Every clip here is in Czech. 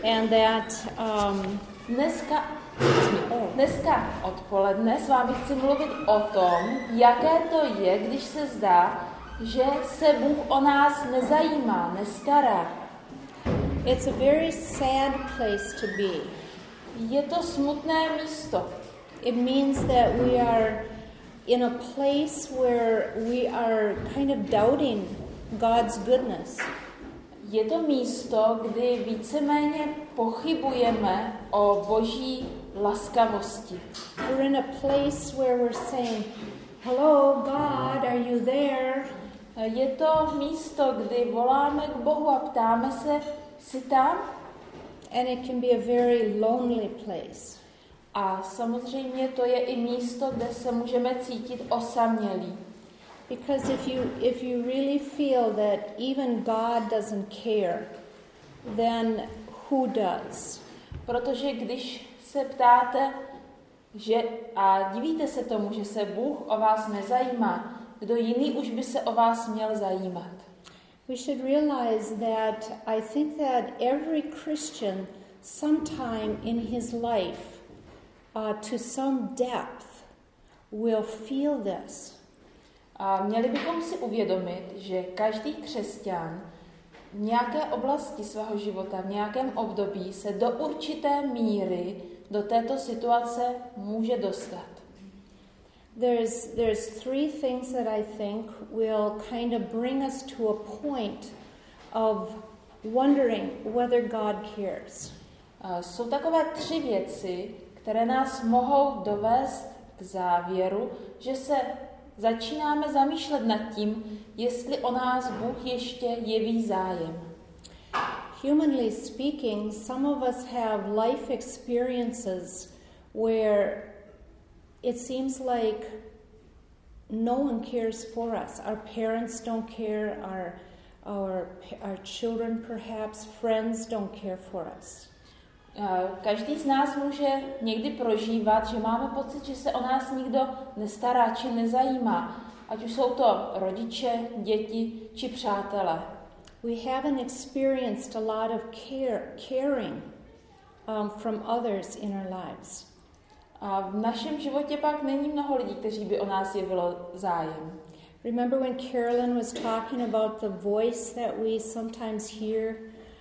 And that dneska odpoledne s vámi chci mluvit o tom, jaké to je, když se zdá, že se Bůh o nás nezajímá, nestará. it's a very sad place to be. Je to smutné místo. It means that we are in a place where we are kind of doubting God's goodness. Je to místo, kdy víceméně pochybujeme o Boží laskavosti. We're in a place where we're saying, "Hello, God, are you there?" Je to místo, kdy voláme k Bohu a ptáme se, jsi tam? And it can be a very lonely place. A samozřejmě to je i místo, kde se můžeme cítit osamělí. Because if you really feel that even God doesn't care, then who does? Protože když se ptáte, a divíte se tomu, že se Bůh o vás nezajímá, kdo jiný už by se o vás měl zajímat? We should realize that I think that every Christian sometime in his life, to some depth, will feel this. A měli bychom si uvědomit, že každý křesťan v nějaké oblasti svého života, v nějakém období se do určité míry do této situace může dostat. There's three things that I think will kind of bring us to a point of wondering whether God cares. Jsou takové 3 věci, které nás mohou dovést k závěru, že se začínáme zamýšlet nad tím, jestli o nás Bůh ještě jeví zájem. Humanly speaking, some of us have life experiences where it seems like no one cares for us. Our parents don't care, our children perhaps, friends don't care for us. Každý z nás může někdy prožívat, že máme pocit, že se o nás nikdo nestará či nezajímá, ať už jsou to rodiče, děti či přátelé. We haven't experienced a lot of caring from others in our lives. A v našem životě pak není mnoho lidí, kteří by o nás jevilo zájem. Remember when Carolyn was talking about the voice that we sometimes hear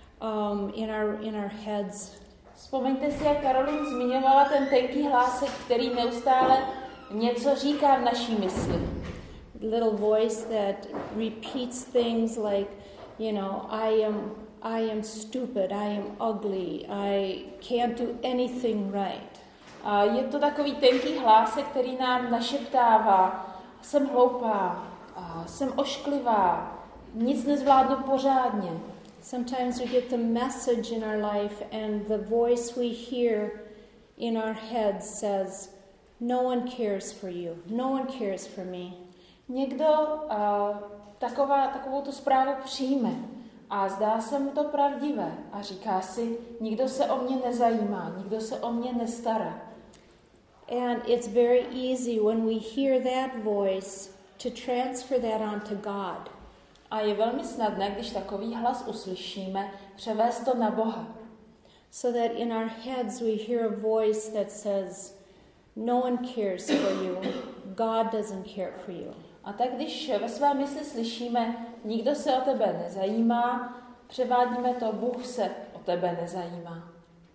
in our heads? Vzpomeňte si, jak Karolín zmiňovala ten tenký hlásek, který neustále něco říká v naší mysli. Little voice that repeats things like, you know, I am stupid, I am ugly, I can't do anything right. A je to takový tenký hlásek, který nám našeptává, jsem hloupá, jsem ošklivá, nic nezvládnu pořádně. Sometimes we get the message in our life and the voice we hear in our head says, no one cares for you, no one cares for me. Někdo takovou tu zprávu přijme a zdá se mu to pravdivé a říká si, nikdo se o mě nezajímá, nikdo se o mě nestará. And it's very easy when we hear that voice to transfer that onto God. A je velmi snadné, když takový hlas uslyšíme, převést to na Boha. So that in our heads we hear a voice that says, no one cares for you, God doesn't care for you. A tak když ve své mysli slyšíme, nikdo se o tebe nezajímá, převádíme to, Bůh se o tebe nezajímá.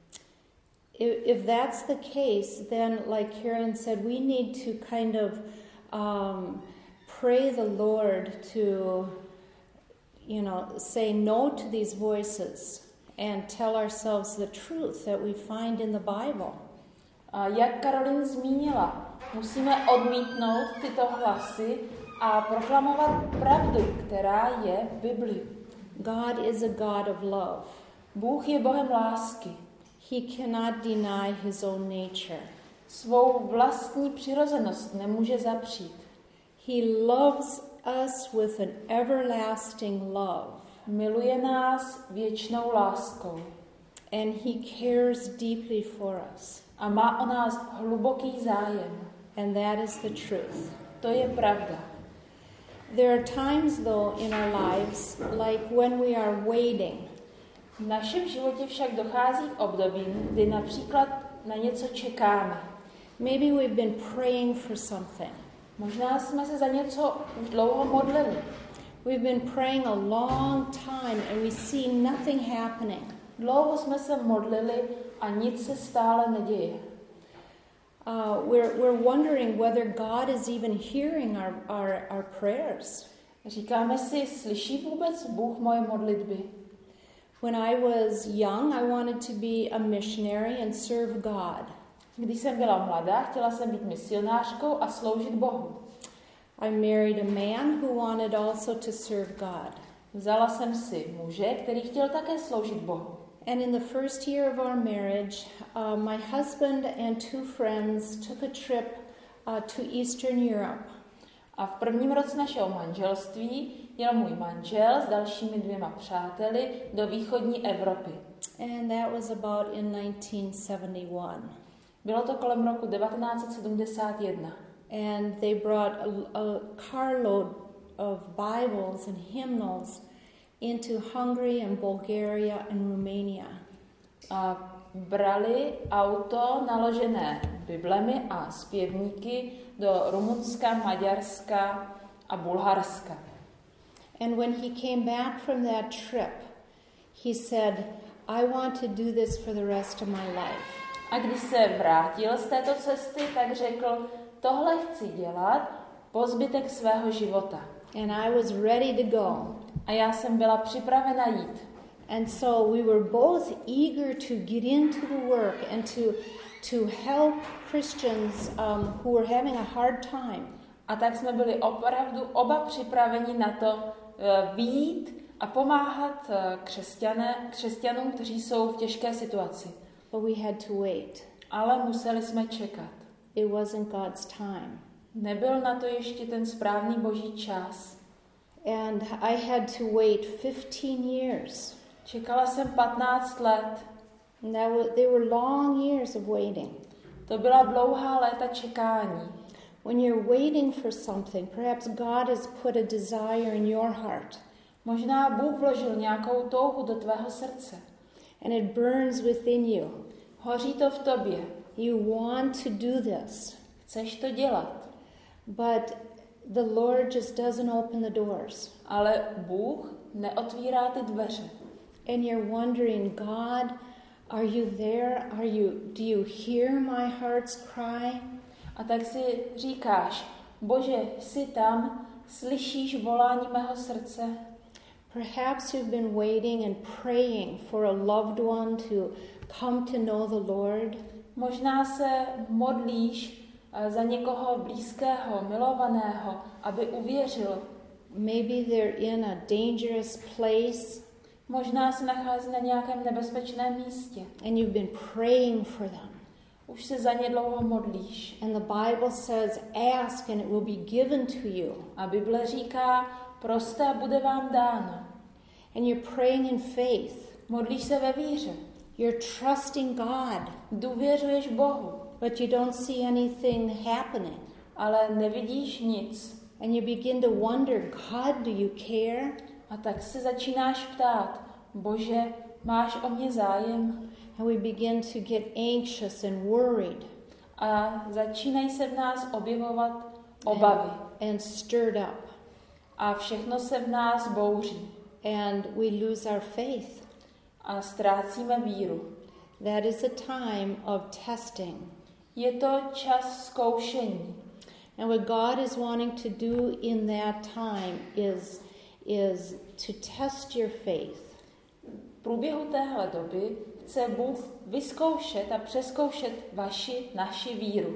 If that's the case, then like Karen said, we need to kind of pray the Lord to, you know, say no to these voices and tell ourselves the truth that we find in the Bible. A jak Karolín zmínila, musíme odmítnout tyto hlasy a proklamovat pravdu, která je v Bibli. God is a God of love. Bůh je Bohem lásky. He cannot deny his own nature. Svou vlastní přirozenost nemůže zapřít. He loves us with an everlasting love. Miluje nás věčnou láskou. And he cares deeply for us. A má o nás hluboký zájem. And that is the truth. To je pravda. There are times though in our lives, like when we are waiting. V našem životě však dochází k obdobím, kdy například na něco čekáme. Maybe we've been praying for something. Možná jsme se za něco už dlouho modlili. We've been praying a long time and we see nothing happening. Dlouho jsme se modlili a nic se stále neděje. We're wondering whether God is even hearing our prayers. Říkáme si, slyší vůbec Bůh moje modlitby? When I was young, I wanted to be a missionary and serve God. Když jsem byla mladá, chtěla jsem být misionářkou a sloužit Bohu. I married a man who wanted also to serve God. Vzala jsem si muže, který chtěl také sloužit Bohu. And in the first year of our marriage, my husband and two friends took a trip to Eastern Europe. A v prvním roce našeho manželství jel můj manžel s dalšími 2 přáteli do východní Evropy. And that was about in 1971. Bylo to kolem roku 1971. And they brought a carload of Bibles and hymnals into Hungary and Bulgaria and Romania. A brali auto naložené biblemi a zpěvníky do Rumunska, Maďarska a Bulharska. And when he came back from that trip, he said, I want to do this for the rest of my life. A když se vrátil z této cesty, tak řekl, tohle chci dělat po zbytek svého života. And I was ready to go. A já jsem byla připravena jít. And so we were both eager to get into the work and to help Christians who were having a hard time. A tak jsme byli opravdu oba připraveni na to vyjít a pomáhat křesťanům, kteří jsou v těžké situaci. But we had to wait. Ale museli jsme čekat. It wasn't God's time. Nebyl na to ještě ten správný boží čas. And I had to wait 15 years. Čekala jsem 15 let. And they were long years of waiting. To byla dlouhá léta čekání. When you're waiting for something, perhaps God has put a desire in your heart. Možná Bůh vložil nějakou touhu do tvého srdce. And it burns within you. Hoří to v tobě. You want to do this. Chceš to dělat. But the Lord just doesn't open the doors. Ale Bůh neotvírá ty dveře. And you're wondering, God, are you there? Do you hear my heart's cry? A tak si říkáš, Bože, jsi tam, slyšíš volání mého srdce? Perhaps you've been waiting and praying for a loved one to come to know the Lord. Možná se modlíš za někoho blízkého, milovaného, aby uvěřil. Maybe they're in a dangerous place. Možná se nachází na nějakém nebezpečném místě. And you've been praying for them. Už se za ně dlouho modlíš. And the Bible says, ask and it will be given to you. A Bible říká, proste a bude vám dáno. And you're praying in faith. Modlíš se ve víře. You're trusting God. Důvěřuješ Bohu. But you don't see anything happening. Ale nevidíš nic. And you begin to wonder, God, do you care? A tak se začínáš ptát, Bože, máš o mě zájem? And we begin to get anxious and worried. A začínají se v nás objevovat obavy. And stirred up. A všechno se v nás bouří. And we lose our faith. A ztrácíme víru. That is a time of testing. Je to čas zkoušení. And what God is wanting to do in that time is to test your faith. V průběhu téhle doby chce Bůh vyzkoušet a přezkoušet naši víru.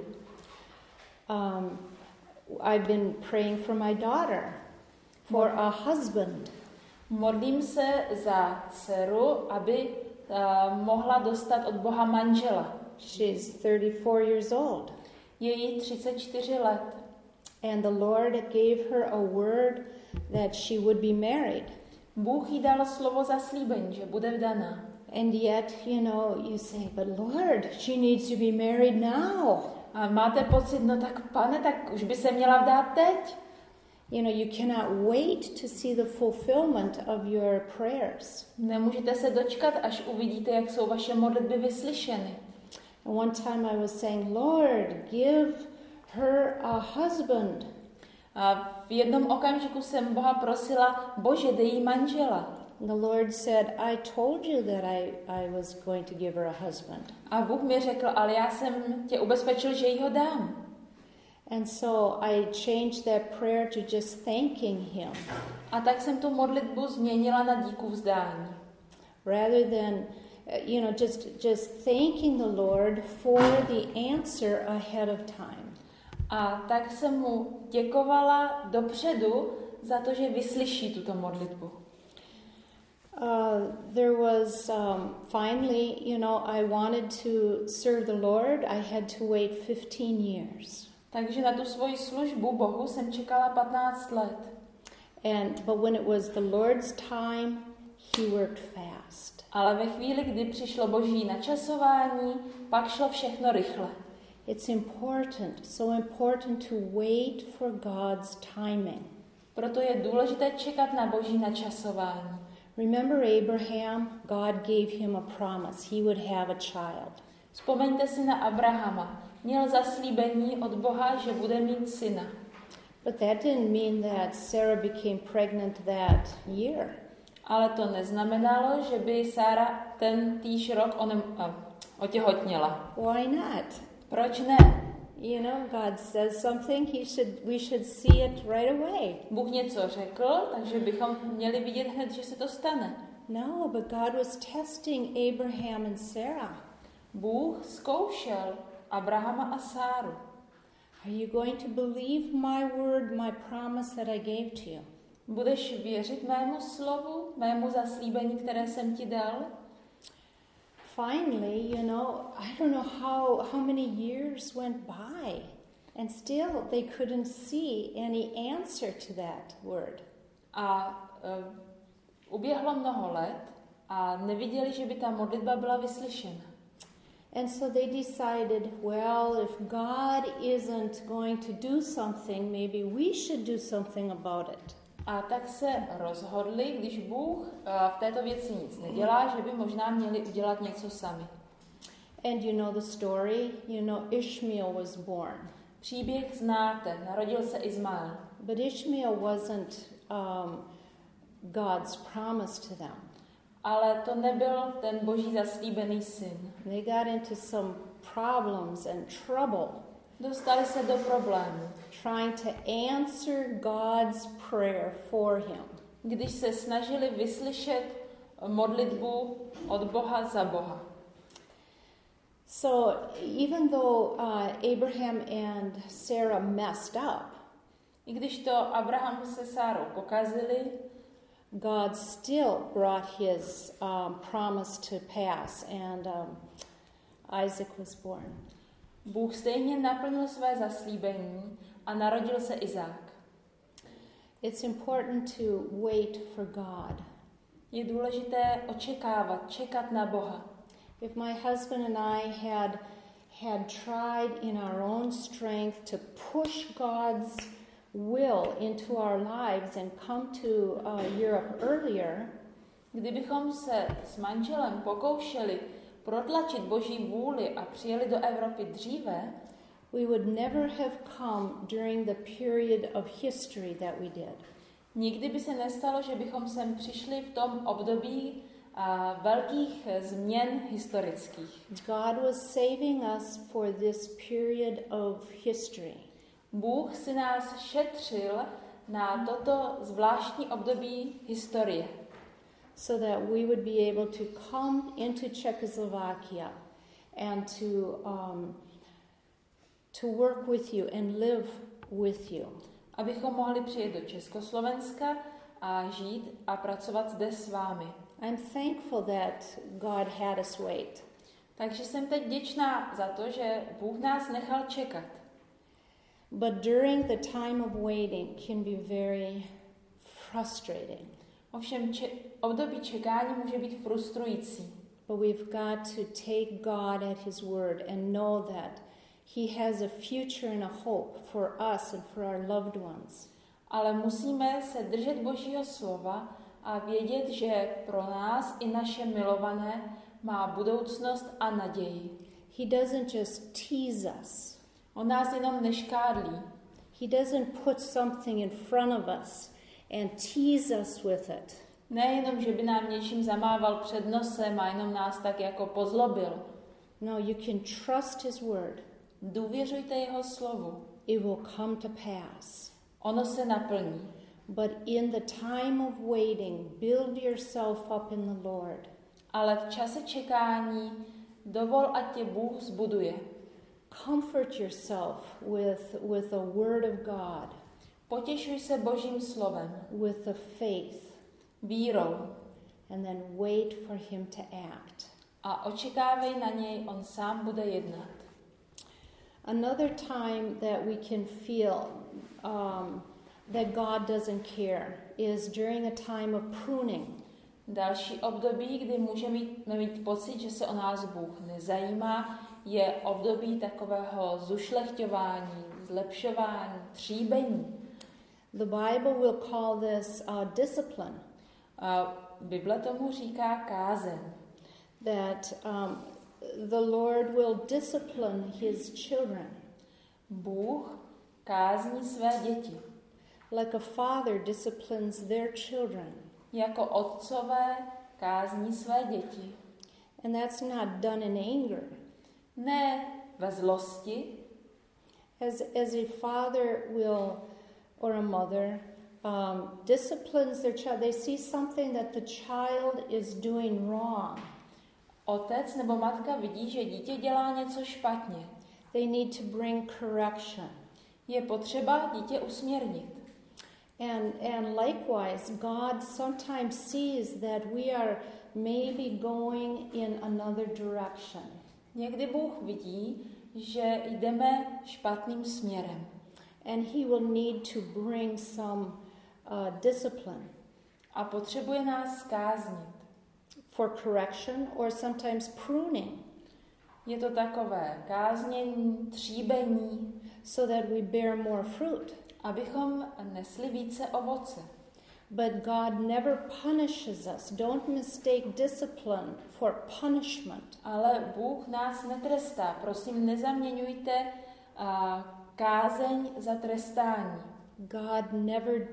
I've been praying for my daughter, for a husband. Modlím se za dceru, aby mohla dostat od Boha manžela. She's 34 years old. Je jí 34 let. And the Lord gave her a word that she would be married. Bůh jí dal slovo zaslíbení, že bude vdaná. And yet, you say, but Lord, she needs to be married now. A máte pocit, no tak pane, tak už by se měla vdát teď. You know, you cannot wait to see the fulfillment of your prayers. Nemůžete se dočkat, až uvidíte, jak jsou vaše modlitby vyslyšeny. And one time I was saying, Lord, give her a husband. A v jednom okamžiku jsem Boha prosila, Bože, dej jí manžela. And the Lord said, I told you that I was going to give her a husband. A Bůh mi řekl, ale já jsem tě ubezpečil, že jí ho dám. And so I changed that prayer to just thanking him. A tak jsem tu modlitbu změnila na díku vzdání. Rather than, just thanking the Lord for the answer ahead of time. A tak jsem mu děkovala dopředu za to, že vyslyší tuto modlitbu. There was finally, I wanted to serve the Lord. I had to wait 15 years. Takže na tu svoji službu Bohu jsem čekala 15 let. But when it was the Lord's time, he worked fast. Ale ve chvíli, kdy přišlo Boží načasování, pak šlo všechno rychle. It's so important to wait for God's timing. Proto je důležité čekat na Boží načasování. Remember Abraham? God gave him a promise. He would have a child. Vzpomeňte si na Abrahama. Měl zaslíbení od Boha, že bude mít syna. But that didn't mean that Sarah became pregnant that year. Ale to neznamenalo, že by Sára ten týž rok otěhotněla. Why not? Proč ne? God says something, we should see it right away. Bůh něco řekl, takže bychom měli vidět hned, že se to stane. No, but God was testing Abraham and Sarah. Bůh zkoušel Abrahama a Sáru. Are you going to believe my word, my promise that I gave to you? Budeš věřit mému slovu, mému zaslíbení, které jsem ti dal? Finally, I don't know how many years went by, and still they couldn't see any answer to that word. A uběhlo mnoho let a neviděli, že by ta modlitba byla vyslyšena. And so they decided, well, if God isn't going to do something, maybe we should do something about it. A tak se rozhodli, když Bůh v této věci nic nedělá, že by možná měli udělat něco sami. And you know the story, Ishmael was born. Příběh znáte, narodil se Izmael. But Ishmael wasn't God's promise to them. Ale to nebyl ten Boží zaslíbený syn. They got into some problems and trouble. Dostali se do problému. Trying to answer God's prayer for him. Když se snažili vyslyšet modlitbu od Boha za Boha. So even though Abraham and Sarah messed up, i když to Abraham se Sárou pokazili, God still brought his promise to pass, and Isaac was born. Bůh stejně naplnil své zaslíbení a narodil se Izák. It's important to wait for God. Je důležité očekávat, čekat na Boha. If my husband and I had tried in our own strength to push God's will into our lives and come to Europe earlier, kdybychom se s manželem pokoušeli protlačit Boží vůli a přijeli do Evropy dříve, we would never have come during the period of history that we did. Nikdy by se nestalo, že bychom sem přišli v tom období velkých změn historických. God was saving us for this period of history. Bůh si nás šetřil na toto zvláštní období historie. So that we would be able to come into Czechoslovakia and to work with you and live with you. Abychom mohli přijet do Československa a žít a pracovat zde s vámi. I'm thankful that God had us wait. Takže jsem teď vděčná za to, že Bůh nás nechal čekat. But during the time of waiting can be very frustrating. Ovšem období čekání může být frustrující. But we've got to take God at his word and know that he has a future and a hope for us and for our loved ones. ale musíme se držet Božího slova a vědět, že pro nás i naše milované má budoucnost a naději. He doesn't just tease us. On nás jenom neškádlí. He doesn't put something in front of us and tease us with it. Nejenom, že by nám něčím zamával před nosem a jenom nás tak jako pozlobil. No, you can trust his word. Důvěřujte jeho slovu. It will come to pass. Ono se naplní. But in the time of waiting, build yourself up in the Lord. Ale v čase čekání dovol, ať tě Bůh zbuduje. Comfort yourself with the word of God. Potěšuj se Božím slovem. With the faith. Vírou. And then wait for him to act. A očekávej na něj, on sám bude jednat. Another time that we can feel that God doesn't care is during a time of pruning. Další období, kdy můžeme mít pocit, že se o nás Bůh nezajímá, je období takového zušlechťování, zlepšování, tříbení. The Bible will call this discipline. Bible tomu říká kázeň. That the Lord will discipline his children. Bůh kázní své děti. Like a father disciplines their children. Jako otcové kázní své děti. And that's not done in anger. Ne ve zlosti. As a father will, or a mother, disciplines their child, they see something that the child is doing wrong. Otec nebo matka vidí, že dítě dělá něco špatně. They need to bring correction. Je potřeba dítě usměrnit. And likewise, God sometimes sees that we are maybe going in another direction. Někdy Bůh vidí, že jdeme špatným směrem. And he will need to bring some discipline. A potřebuje nás zkáznit. For correction or sometimes pruning. Je to takové káznění, tříbení. So that we bear more fruit. Abychom nesli více ovoce. But God never punishes us. Don't mistake discipline for punishment. Ale Bůh nás netrestá. Prosím, nezaměňujte kázeň za trestání. God never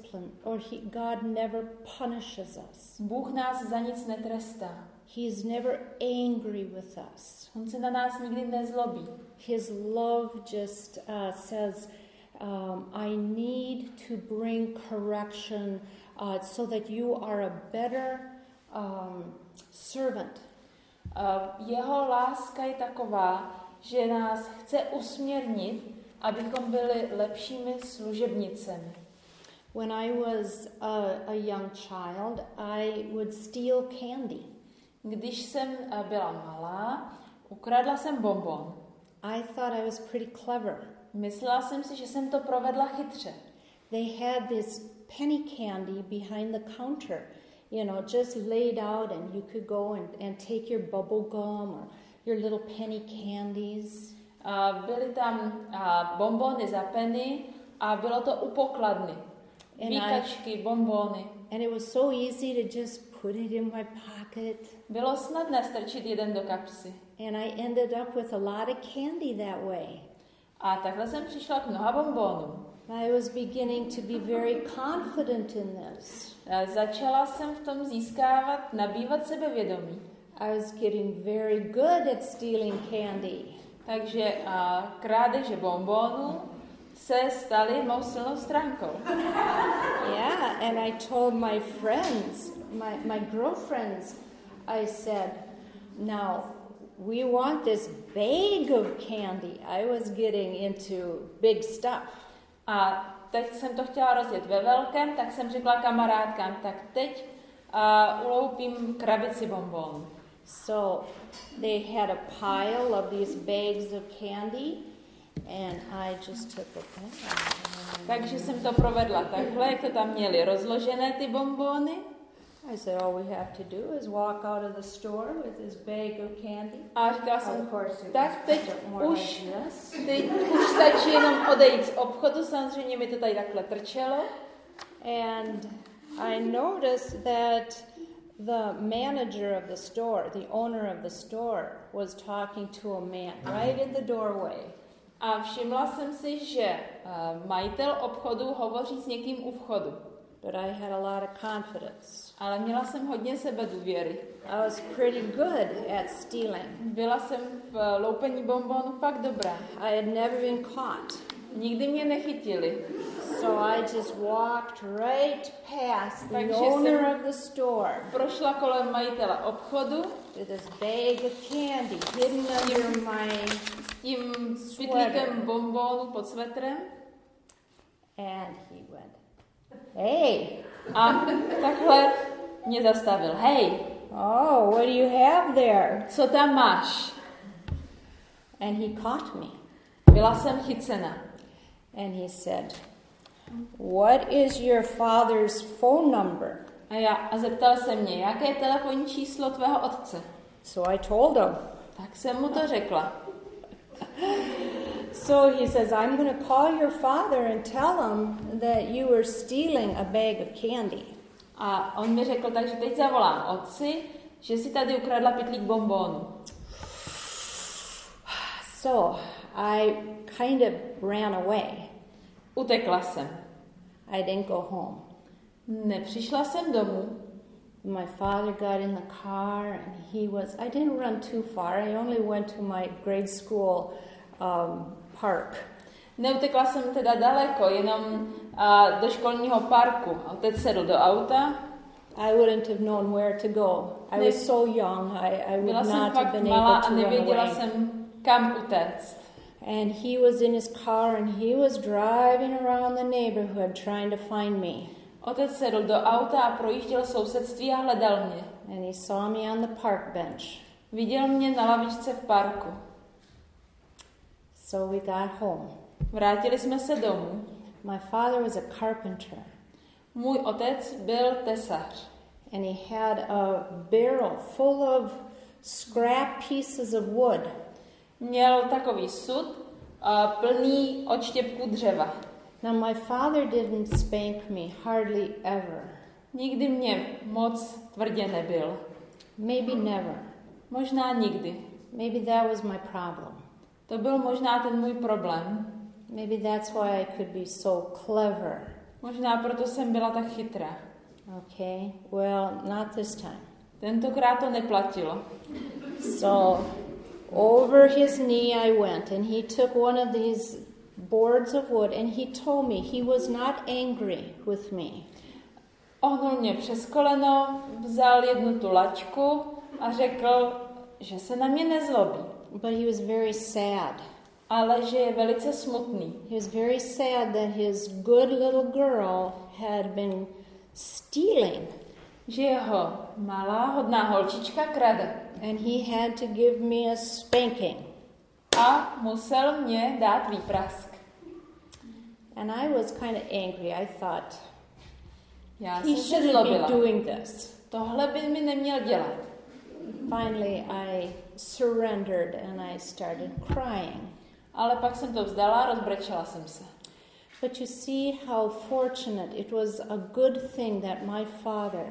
God never punishes us. Bůh nás za nic netrestá. He is never angry with us. On se na nás nikdy nezlobí. His love just says, I need to bring correction so that you are a better servant. Jeho láska je taková, že nás chce usměrnit, abychom byli lepšími služebnicemi. When I was a young child, I would steal candy. Když jsem byla malá, ukradla jsem bonbon. I thought I was pretty clever. Myslela jsem si, že jsem to provedla chytře. They had this penny candy behind the counter, just laid out, and you could go and take your bubble gum or your little penny candies. Byly tam bonbony za penny a bylo to u pokladny. Výkačky, bonbony. And it was so easy to just put it in my pocket. Bylo snadné strčit jeden do kapsy. And I ended up with a lot of candy that way. A takhle jsem přišla k mnoha bonbonům. I was beginning to be very confident in this. Začala jsem v tom nabývat sebevědomí. I was getting very good at stealing candy. Takže krádeže bonbonů se staly mou silnou stránkou. Yeah, and I told my friends, my girlfriends, I said, now we want this bag of candy. I was getting into big stuff. A teď jsem to chtěla rozjet ve velkém, tak jsem řekla kamarádkám, tak teď uloupím krabici bonbonů. So they had a pile of these bags of candy, and I just took it. Takže jsem to provedla takhle, jak to tam měli rozložené ty bonbony. I said, all we have to do is walk out of the store with his bag of candy. A říkala Of jsem, course, it tak was teď more už, like this. teď už stačí jenom odejít z obchodu, samozřejmě mi to tady takhle trčelo. And I noticed that the manager of the store, the owner of the store, was talking to a man right in the doorway. A všimla jsem si, že majitel obchodu hovoří s někým u vchodu. But I had a lot of confidence. Ale měla jsem hodně sebedůvěry. I was pretty good at stealing. Byla jsem v loupení bonbonu fakt dobrá. I had never been caught. Nikdy mě nechytili. So I just walked right past the Takže owner jsem of the store prošla kolem majitele obchodu with his bag of candy hidden under my tím pytlíkem bonbonu pod svetrem. and he went, "Hey, A takhle mě zastavil. Hej, oh, what do you have there?" co tam máš? And he caught me. Byla jsem chycena. And he said, "What is your father's phone number?" A zeptal se mě, jaké je telefonní číslo tvého otce. So I told him. Tak jsem mu to řekla. So he says, "I'm going to call your father and tell him that you were stealing a bag of candy." A on mi řekl, takže teď zavolám otci, že si tady ukradla pytlík bonbonu. So I kind of ran away. Utekla jsem. I didn't go home. Nepřišla jsem domů. My father got in the car and I didn't run too far. I only went to my grade school park. Neutekla jsem teda daleko, jenom do školního parku. Otec sedl do auta. I wouldn't have known where to go. I was so young. I Byla would jsem not have fakt been malá able a to run nevěděla away. jsem, kam utéct. And he was in his car and he was driving around the neighborhood trying to find me. Otec sedl do auta a projížděl sousedství a hledal mě. And he saw me on the park bench. Viděl mě na lavičce v parku. So we got home. Vrátili jsme se domů. My father was a carpenter. Můj otec byl tesař. And he had a barrel full of scrap pieces of wood. Měl takový sud plný odštěpků dřeva. Now my father didn't spank me hardly ever. Nikdy mě moc tvrdě nebyl. Maybe never. Možná nikdy. Maybe that was my problem. To byl možná ten můj problém. Maybe that's why I could be so clever. Možná proto jsem byla tak chytrá. Okay, well, not this time. Tentokrát to neplatilo. So over his knee I went, and he took one of these boards of wood, and he told me he was not angry with me. Ohnul mě přes koleno, vzal jednu tu laťku a řekl, že se na mě nezlobí. But he was very sad. Ale že je velice smutný. He was very sad that his good little girl had been stealing. Že jeho malá hodná holčička krade. And he had to give me a spanking. A musel mě dát výprask. And I was kind of angry. I thought, Já he jsem se shouldn't zlobila. be doing this. Tohle by mi neměl dělat. Finally, I surrendered and I started crying. Ale pak jsem to vzdala, rozbrečela jsem se. But you see how fortunate it was, a good thing that my father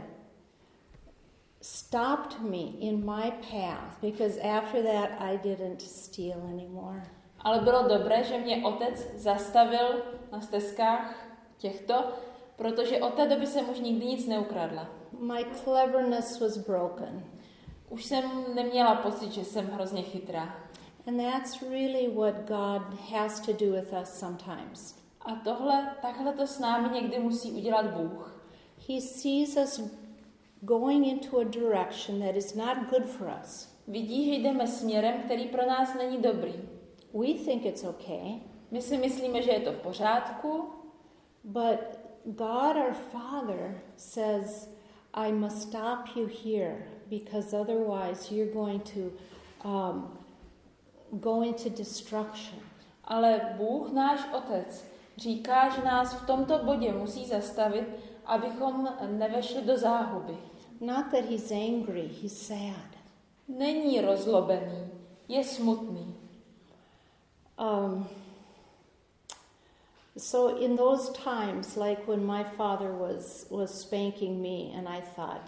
stopped me in my path, because after that I didn't steal anymore. Ale bylo dobré, že mě otec zastavil na stezkách těchto, protože od té doby jsem už nikdy nic neukradla. My cleverness was broken. Už jsem neměla pocit, že jsem hrozně chytrá. And that's really what God has to do with us sometimes. A takhle to s námi někdy musí udělat Bůh. He sees us going into a direction that is not good for us. Vidí, že jdeme směrem, který pro nás není dobrý. We think it's okay. My si myslíme, že je to v pořádku, But God our Father says, I must stop you here, because otherwise you're going to go into destruction. ale Bůh, náš Otec, říká, že nás v tomto bodě musí zastavit, abychom nevešli do záhuby. Not that he's angry, he's sad. Není rozlobený, je smutný. So in those times, like when my father was spanking me, and I thought,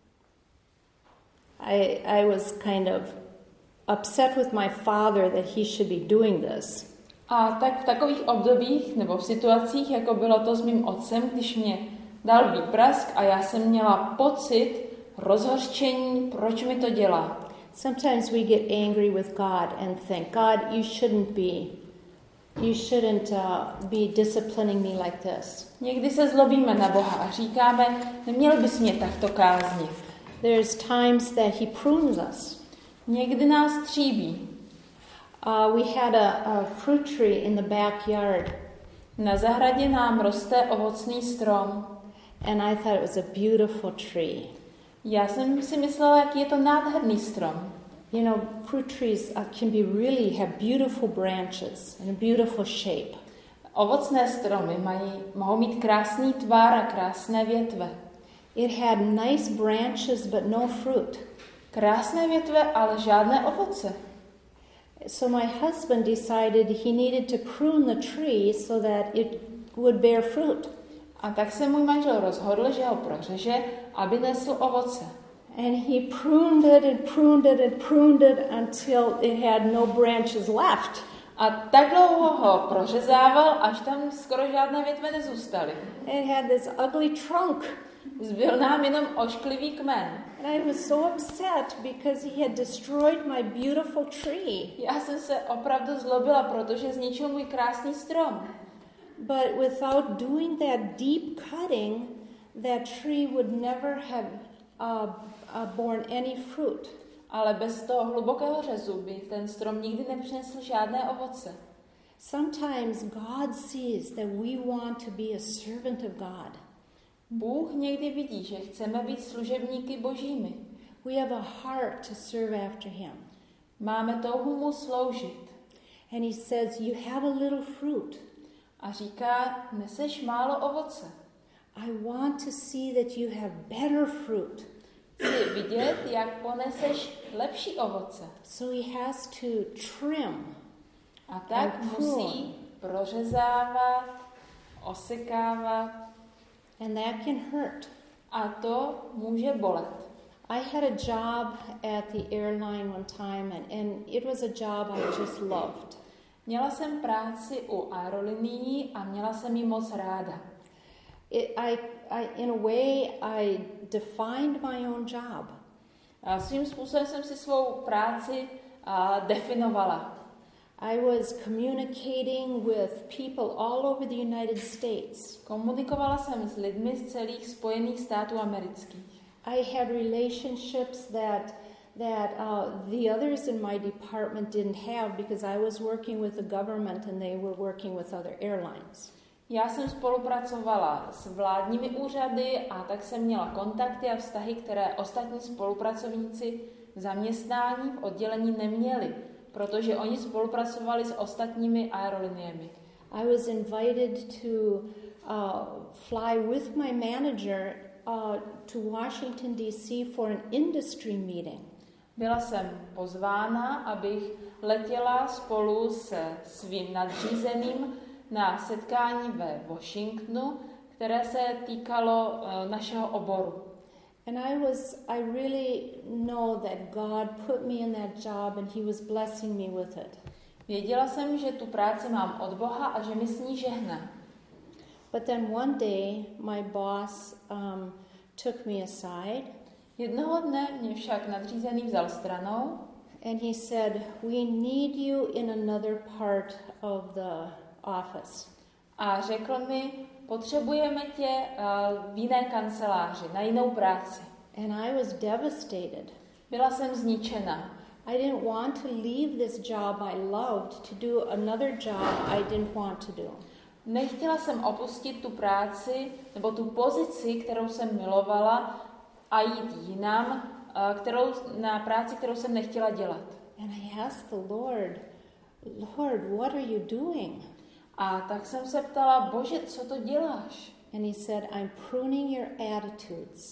I was kind of upset with my father that he should be doing this. A tak v takových obdobích nebo v situacích, jako bylo to s mým otcem, když mě dal výprask a já jsem měla pocit rozhořčení, proč mi to dělá. Sometimes we get angry with God and think, God, you shouldn't be disciplining me like this. Někdy se zlobíme na Boha a říkáme, neměl bys mě takto káznit. There's times that he prunes us. Někdy nás tříbí. We had a fruit tree in the backyard. Na zahradě nám roste ovocný strom. And I thought it was a beautiful tree. Já jsem si myslela, jaký je to nádherný strom. You know, fruit trees can have beautiful branches and a beautiful shape. Ovocné stromy mohou mít krásný tvar a krásné větve. It had nice branches but no fruit. Krásné větve, ale žádné ovoce. So my husband decided he needed to prune the tree so that it would bear fruit. A tak se můj manžel rozhodl, že ho prořeže, aby nesl ovoce. And he pruned it and pruned it and pruned it until it had no branches left. A tak dlouho ho prořezával, až tam skoro žádné větve nezůstaly. It had this ugly trunk. Zbyl nám jenom ošklivý kmen. And I was so upset because he had destroyed my beautiful tree. Já jsem se opravdu zlobila, protože zničil můj krásný strom. But without doing that deep cutting, that tree would never have borne any fruit. Ale bez toho hlubokého řezu by ten strom nikdy nepřinesl žádné ovoce. Sometimes God sees that we want to be a servant of God. Bůh někdy vidí, že chceme být služebníky božími. We have a heart to serve after him. Máme touhu mu sloužit. And he says, you have a little fruit. A říká, neseš málo ovoce. I want to see that you have better fruit. Chci vidět, jak poneseš lepší ovoce. So he has to trim. A tak musí prořezávat, osekávat. And that can hurt. A to může bolet. I had a job at the airline one time and it was a job I just loved. Měla jsem práci u aerolinií a měla jsem ji moc ráda. In a way, I defined my own job. A svým způsobem jsem si svou práci definovala. I was communicating with people all over the United States. Komunikovala jsem s lidmi z celých Spojených států amerických. I had relationships that the others in my department didn't have because I was working with the government and they were working with other airlines. Já jsem spolupracovala s vládními úřady a tak jsem měla kontakty a vztahy, které ostatní spolupracovníci v zaměstnání v oddělení neměli, protože oni spolupracovali s ostatními aeroliniemi. I was invited to fly with my manager to Washington D.C. for an industry meeting. Byla jsem pozvána, abych letěla spolu se svým nadřízeným na setkání ve Washingtonu, které se týkalo našeho oboru. And I really know that God put me in that job and he was blessing me with it. Věděla jsem, že tu práci mám od Boha a že mi s ní žehná. But then one day my boss took me aside. Jednoho dne mě však nadřízený vzal stranou. And he said, we need you in another part of the office. A řekl mi, potřebujeme tě v jiné kanceláři, na jinou práci. And I was devastated. Byla jsem zničena. I didn't want to leave this job I loved to do another job I didn't want to do. Nechtěla jsem opustit tu práci, nebo tu pozici, kterou jsem milovala, a jít jinam, na práci, kterou jsem nechtěla dělat. And I asked the Lord, what are you doing? A tak jsem se ptala, Bože, co to děláš? And he said, I'm pruning your attitudes.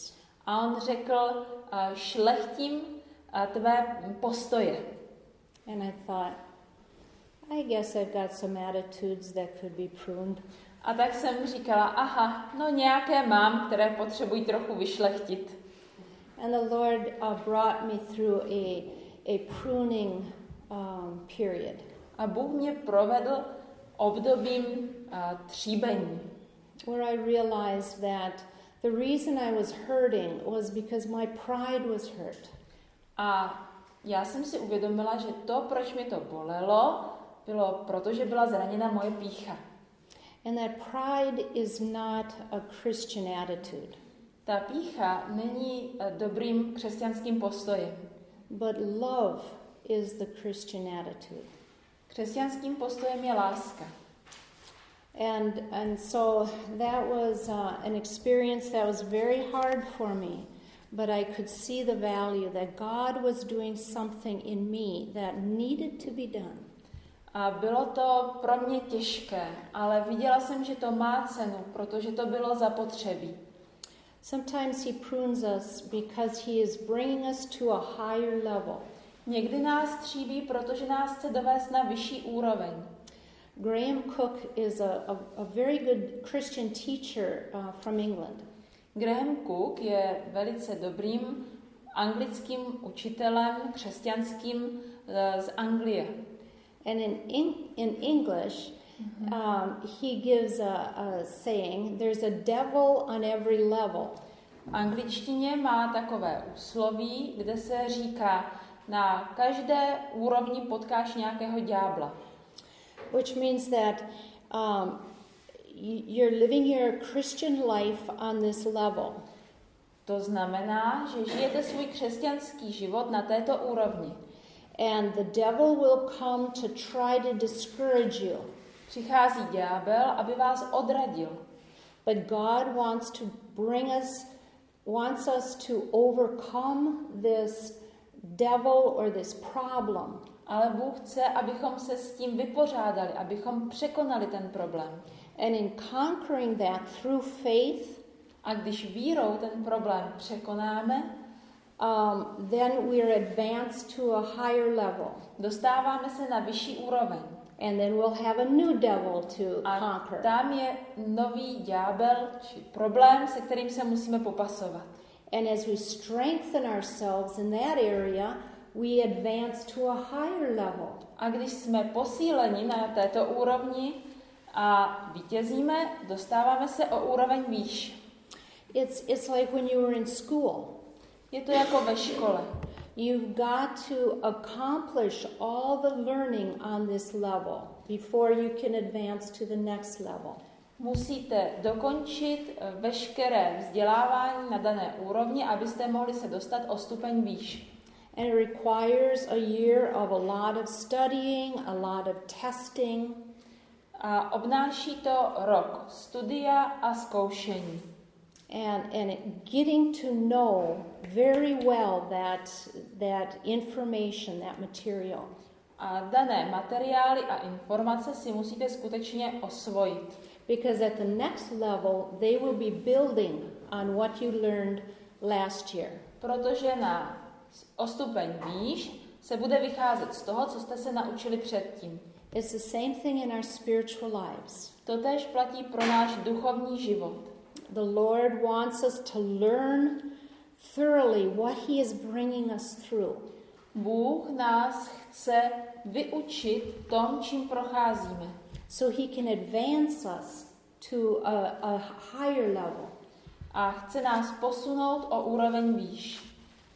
A on řekl, šlechtím tvé postoje. And I thought, I guess I've got some attitudes that could be pruned. A tak jsem říkala, aha, no nějaké mám, které potřebují trochu vyšlechtit. And the Lord brought me through a pruning period. A Bůh mě provedl obdobím tříbení. Where I realized that the reason I was hurting was because my pride was hurt. A já jsem si uvědomila, že to, proč mi to bolelo, bylo proto, že byla zraněna moje pýcha. And that pride is not a Christian attitude. Ta pýcha není dobrým křesťanským postojem. But love is the Christian attitude. Křesťanským postojem je láska. And so that was an experience that was very hard for me, but I could see the value that God was doing something in me that needed to be done. A bylo to pro mě těžké, ale viděla jsem, že to má cenu, protože to bylo zapotřebí. Sometimes he prunes us because he is bringing us to a higher level. Někdy nás tříbí, protože nás chce dovést na vyšší úroveň. Graham Cook is a very good Christian teacher from England. Graham Cook je velice dobrým anglickým učitelem křesťanským z Anglie. And in English, he gives a saying, there's a devil on every level. V angličtině má takové úsloví, kde se říká, na každé úrovni potkáš nějakého ďábla. Which means that you're living your Christian life on this level. To znamená, že žijete svůj křesťanský život na této úrovni. And the devil will come to try to discourage you. Přichází ďábel, aby vás odradil. But God wants us to overcome this devil or this problem. Ale Bůh chce, abychom se s tím vypořádali, abychom překonali ten problém. And in conquering that through faith, a když vírou ten problém překonáme, then we're advanced to a higher level. Dostáváme se na vyšší úroveň. And then we'll have a new devil to conquer. Tam je nový ďábel, či problém, se kterým se musíme popasovat. And as we strengthen ourselves in that area, we advance to a higher level. A když jsme posíleni na této úrovni a vítězíme, dostáváme se o úroveň výš. It's like when you were in school. Je to jako ve škole. You've got to accomplish all the learning on this level before you can advance to the next level. Musíte dokončit veškeré vzdělávání na dané úrovni, abyste mohli se dostat o stupeň výš. And it requires a year of a lot of studying, a lot of testing. A obnáší to rok studia a zkoušení. And getting to know very well that information, that material. A dané materiály a informace si musíte skutečně osvojit. Because at the next level, they will be building on what you learned last year. Protože o stupeň výš se bude vycházet z toho, co jste se naučili předtím. It's the same thing in our spiritual lives. Totéž platí pro náš duchovní život. The Lord wants us to learn thoroughly what He is bringing us through. Bůh nás chce vyučit tom, čím procházíme. So He can advance us to a higher level. A chce nás posunout o úroveň výš.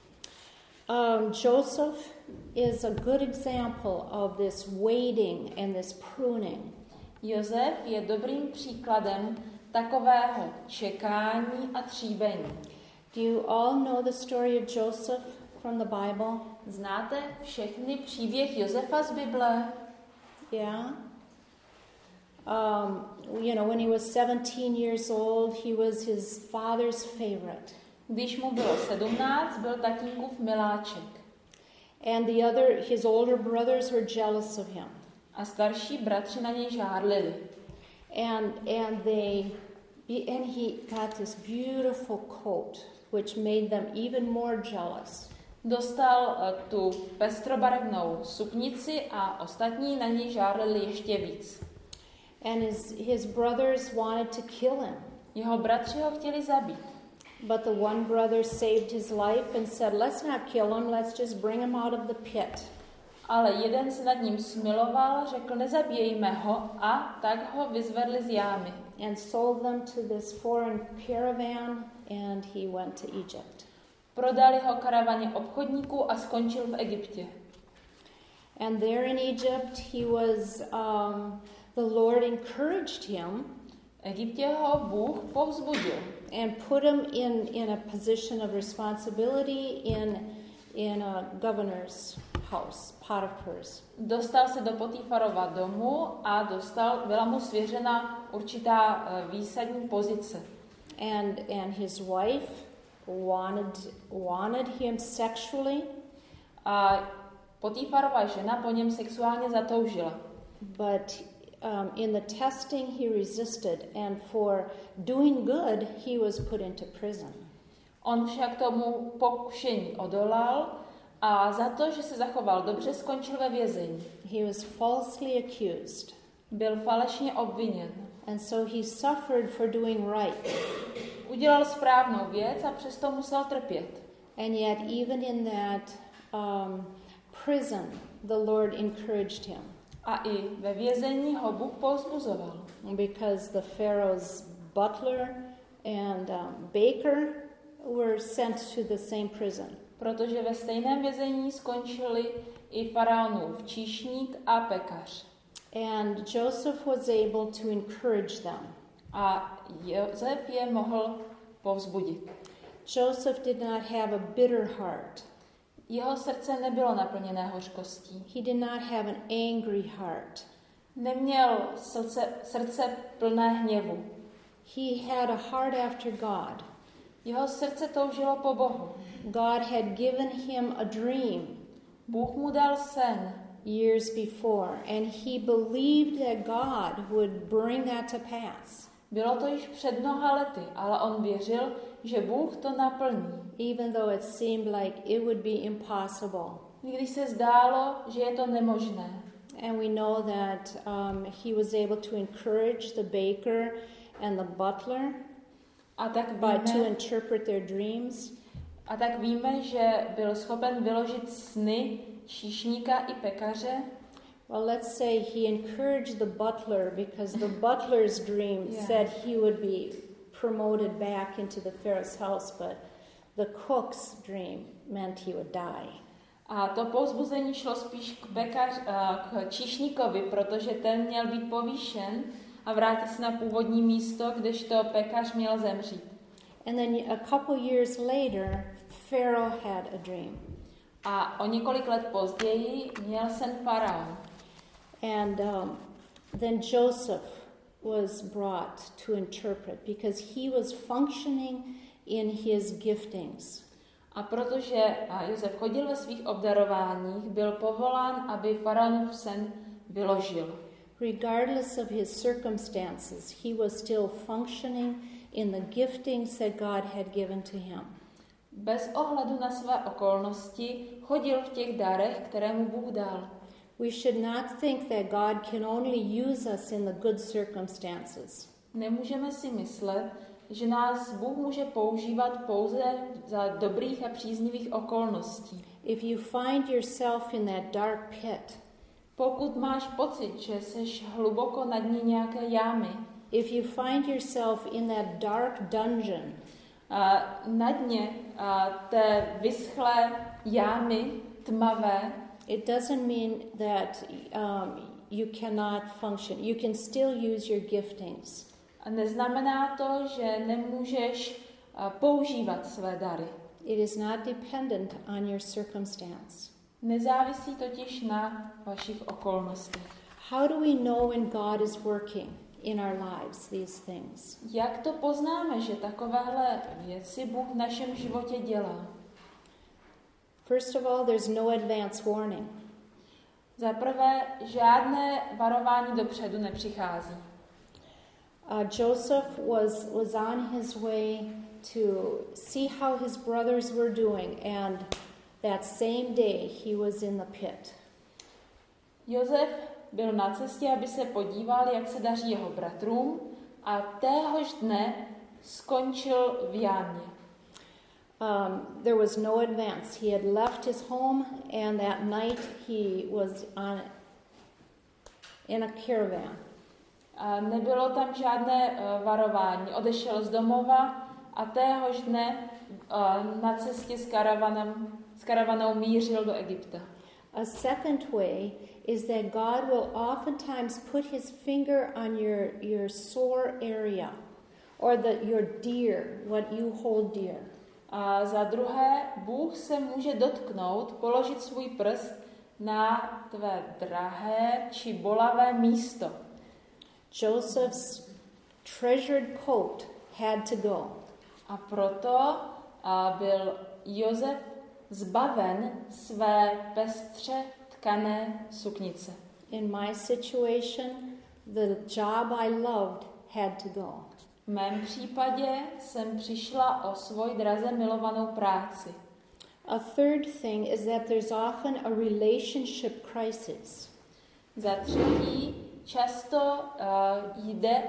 Joseph is a good example of this waiting and this pruning. Josef je dobrým příkladem takového čekání a tříbení. Do you all know the story of Joseph from the Bible? Znáte všechny příběh Josefa z Bible? Yeah. When he was 17 years old, he was his father's favorite. Když mu bylo 17, byl tatínkův miláček. And his older brothers were jealous of him. A starší bratři na něj žárlili. And he got this beautiful coat. which made them even more jealous. Dostal tu pestrobarevnou suknici a ostatní na něj žárlili ještě víc. And his brothers wanted to kill him. Jeho bratři ho chtěli zabít. But the one brother saved his life and said, let's not kill him, let's just bring him out of the pit. Ale jeden se nad ním smiloval, řekl, nezabijejme ho, a tak ho vyzvedli z jámy. And sold them to this foreign caravan, and he went to Egypt. Prodali ho karavaně obchodníků a skončil v Egyptě. And there in Egypt, the Lord encouraged him. V Egyptě ho Bůh povzbudil. And put him in a position of responsibility in a governor's house, Potiphar's. Dostal se do Potifarova domu a byla mu svěřena určitá výsadní pozice. And his wife wanted him sexually. A Potifarova žena po něm sexuálně zatoužila. But in the testing he resisted, and for doing good he was put into prison. On však tomu pokušení odolal a za to, že se zachoval dobře, skončil ve vězení. He was falsely accused. Byl falešně obviněn. And so he suffered for doing right. Udělal správnou věc a přesto musel trpět. And yet even in that prison the Lord encouraged him. A i ve vězení ho Bůh povzbuzoval. Because the Pharaoh's butler and baker were sent to the same prison. Protože ve stejném vězení skončili i faraonův číšník a pekař. And Joseph was able to encourage them. A Josef je mohl povzbudit. Joseph did not have a bitter heart. Jeho srdce nebylo naplněné hořkostí. He did not have an angry heart. Neměl srdce plné hněvu. He had a heart after God. Jeho srdce toužilo po Bohu. God had given him a dream. Bůh mu dal sen. Years before, and he believed that God would bring that to pass. Bylo to již před mnoha lety, ale on věřil, že Bůh to naplní. Even though it seemed like it would be impossible. Když se zdálo, že je to nemožné. And we know that he was able to encourage the baker and the butler to interpret their dreams. A tak víme, že byl schopen vyložit sny číšníka i pekaře. Well, let's say he encouraged the butler because the butler's dream said he would be promoted back into the Pharaoh's house, but the cook's dream meant he would die. A to povzbuzení šlo spíš k číšníkovi, protože ten měl být povýšen a vrátit se na původní místo, kdežto pekař měl zemřít. And then a couple years later, Pharaoh had a dream. A o několik let později měl sen faraon. And then Joseph was brought to interpret because he was functioning in his giftings. A protože Josef chodil ve svých obdarováních, byl povolán, aby faraonův sen vyložil. Regardless of his circumstances, he was still functioning in the giftings that God had given to him. Bez ohledu na své okolnosti chodil v těch darech, které mu Bůh dal. We should not think that God can only use us in the good circumstances. Nemůžeme si myslet, že nás Bůh může používat pouze za dobrých a příznivých okolností. If you find yourself in that dark pit, pokud máš pocit, že jsi hluboko na dně nějaké jámy, if you find yourself in that dark dungeon, na dně té vyschlé jámy tmavé, it doesn't mean that you cannot function. You can still use your giftings. A neznamená to, že nemůžeš používat své dary. It is not dependent on your circumstance. Nezávisí totiž na vašich okolnostech. How do we know when God is working in our lives these things? Jak to poznáme, že takovéhle věci Bůh v našem životě dělá? First of all, there's no advance warning. Za prvé, žádné varování dopředu nepřichází. Joseph was on his way to see how his brothers were doing, and that same day he was in the pit. Josef byl na cestě, aby se podíval, jak se daří jeho bratrům, a téhož dne skončil v jámě. There was no advance. He had left his home, and that night he was in a caravan. A nebylo tam žádné varování. Odešel z domova a téhož dne na cestě s karavanou mířil do Egypta. A second way is that God will oftentimes put his finger on your sore area, or your dear, what you hold dear. A za druhé, Bůh se může dotknout, položit svůj prst na tvé drahé či bolavé místo. Joseph's treasured coat had to go. A proto byl Josef zbaven své pestře tkané suknice. In my situation, the job I loved had to go. V mém případě jsem přišla o svoji draze milovanou práci. A third thing is that there's often a relationship crisis. Za třetí, často jde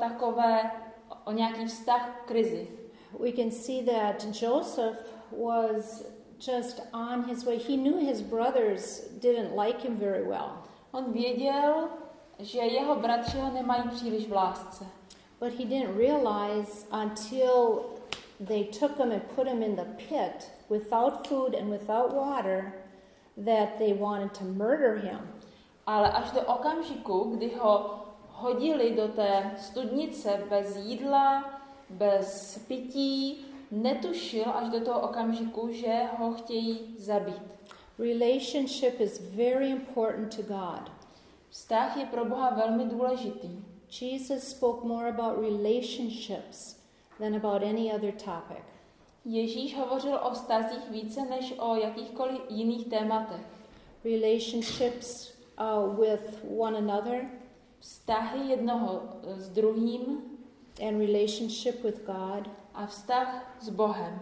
o nějaký vztah k krizi. We can see that Joseph was just on his way. He knew his brothers didn't like him very well. On věděl, že jeho bratři ho nemají příliš v lásce. But he didn't realize until they took him and put him in the pit without food and without water that they wanted to murder him. Ale až do okamžiku, kdy ho hodili do té studnice bez jídla, bez pití, netušil až do toho okamžiku, že ho chtějí zabít. Relationship is very important to God. Vztah je pro Boha velmi důležitý. Jesus spoke more about relationships than about any other topic. Ježíš hovořil o vztazích více než o jakýchkoliv jiných tématech. Relationships with one another, vztahy jednoho s druhým, and relationship with God. A vztah s Bohem.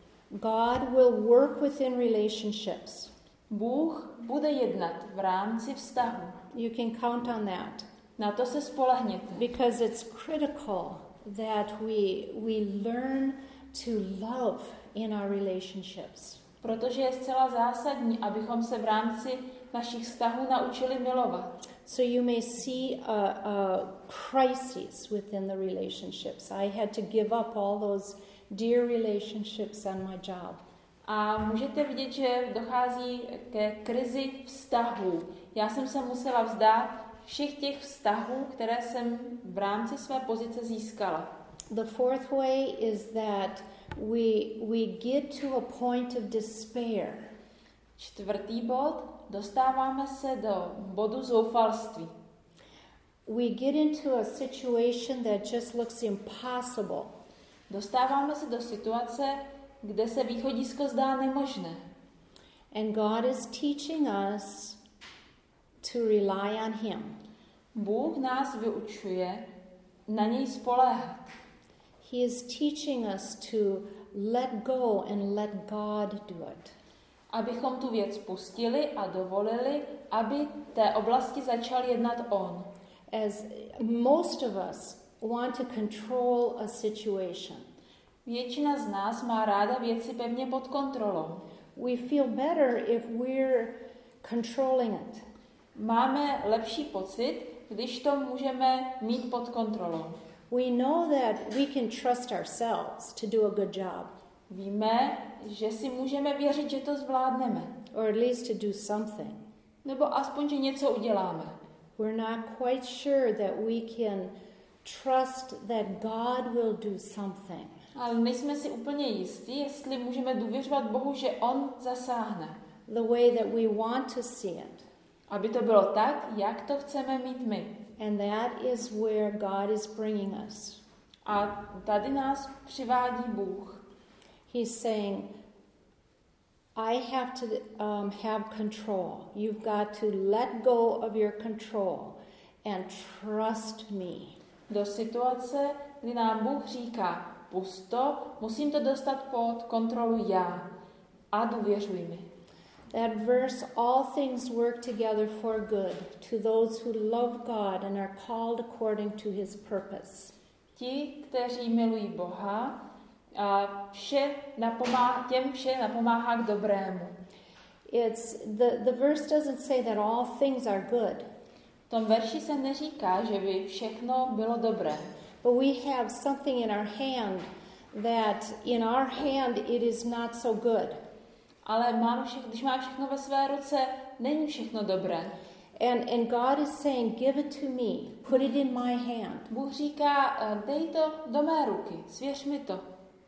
God will work within relationships. Bůh bude jednat v rámci vztahu. You can count on that. Na to se spolehněte. Because it's critical that we learn to love in our relationships. Protože je zcela zásadní, abychom se v rámci našich vztahů naučili milovat. So you may see a crisis within the relationships. I had to give up all those dear relationships on my job. A můžete vidět, že dochází ke krizi vztahů. Já jsem se musela vzdát všech těch vztahů, které jsem v rámci své pozice získala. The fourth way is that we get to a point of despair. Čtvrtý bod, dostáváme se do bodu zoufalství. We get into a situation that just looks impossible. Dostáváme se do situace, kde se východisko zdá nemožné. And God is teaching us to rely on him. Bůh nás vyučuje na něj spoléhat. He is teaching us to let go and let God do it. Abychom tu věc pustili a dovolili, aby té oblasti začal jednat on. As most of us want to control a situation. Většina z nás má ráda věci pevně pod kontrolou. We feel better if we're controlling it. Máme lepší pocit, když to můžeme mít pod kontrolou. We know that we can trust ourselves to do a good job. Víme, že si můžeme věřit, že to zvládneme. Or at least to do something. Nebo aspoň, že něco uděláme. We're not quite sure that we can trust that God will do something. Ale nejsme si úplně jistí, jestli můžeme důvěřovat Bohu, že on zasáhne. The way that we want to see it. Aby to bylo tak, jak to chceme mít my. And that is where God is bringing us. A tady nás přivádí Bůh. He's saying, I have to have control. You've got to let go of your control and trust me. Do situace, kdy nám Bůh říká, pust to, musím to dostat pod kontrolu já a důvěřuj mi. That verse, all things work together for good to those who love God and are called according to his purpose. Ti, kteří milují Boha, a těm vše napomáhá k dobrému. The verse doesn't say that all things are good. V tom verši se neříká, že by všechno bylo dobré. But we have something in our hand that in our hand it is not so good. Ale když mám všechno ve své ruce, není všechno dobré. And God is saying, give it to me, put it in my hand. Bůh říká, dej to do mé ruky, svěř mi to.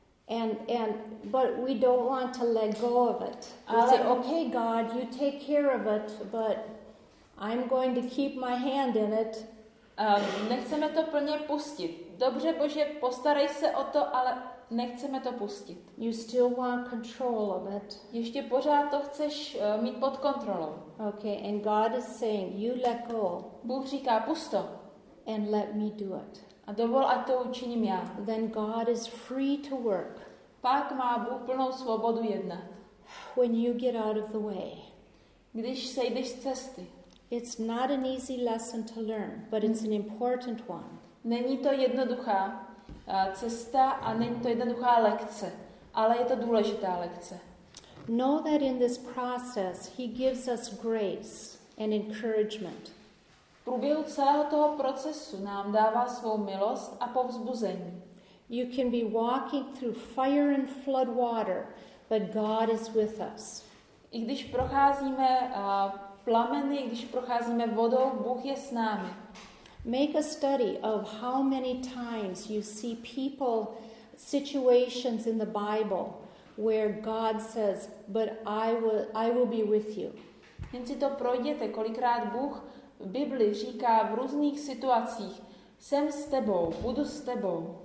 But we don't want to let go of it. We say, okay, God, you take care of it, but I'm going to keep my hand in it. Nechceme to plně pustit. Dobře, Bože, postarej se o to, ale nechceme to pustit. You still want control of it. Ještě pořád to chceš mít pod kontrolou. Okay, and God is saying, you let go. Bůh říká, pust to. And let me do it. A dovol, ať to učiním já. Then God is free to work. Pak má Bůh plnou svobodu jednat. When you get out of the way. Když sejdeš z cesty. It's not an easy lesson to learn, but it's an important one. Není to jednoduchá cesta a není to jednoduchá lekce, ale je to důležitá lekce. Know that in this process he gives us grace and encouragement. V průběhu celého toho procesu nám dává svou milost a povzbuzení. You can be walking through fire and flood water, but God is with us. I když procházíme plameny, když procházíme vodou, Bůh je s námi. Make a study of how many times you see people, situations in the Bible where God says, but I will be with you. Jen si to projděte, kolikrát Bůh v Bibli říká v různých situacích, jsem s tebou, budu s tebou.